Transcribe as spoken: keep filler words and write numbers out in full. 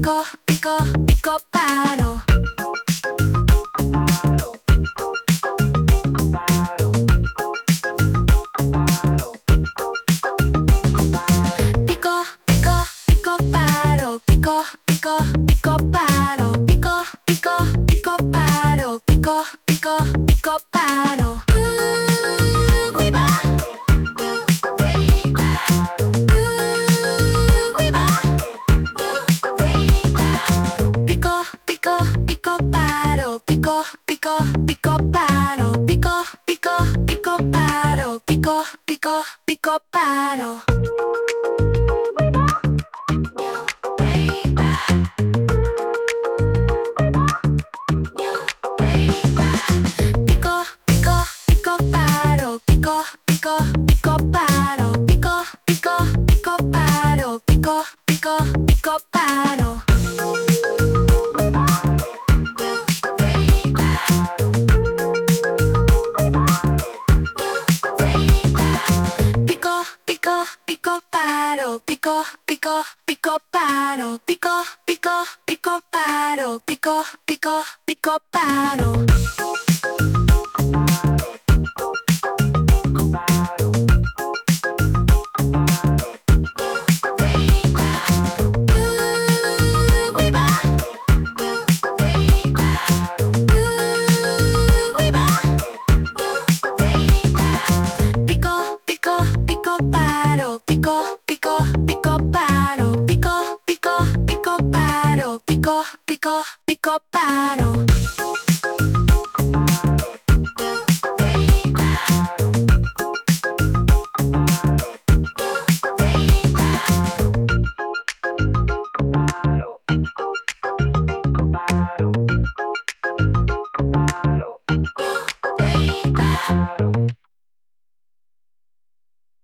pico, pico, pico paro. Pico, pico, pico paro. Pico, pico, pico paro. Pico, pico, pico paro. Pico, pico, pico paro. Uh, uy, va. Pico, pico, pico paro, pico, pico, pico paro, pico, pico, pico paro, pico, pico, pico paro. Pico, pico, pico paro, pico, pico, pico paro, pico, pico, pico paro, pico, pico, pico paro. Pico, pico, pico paro, pico, pico, pico paro, pico, pico, pico paro, pico, pico, pico paro. Uh, uy, va. Uh, uy, va. Pico, pico, pico paro, pico, pico, pico paro, pico, pico, pico paro, pico, pico, pico paro.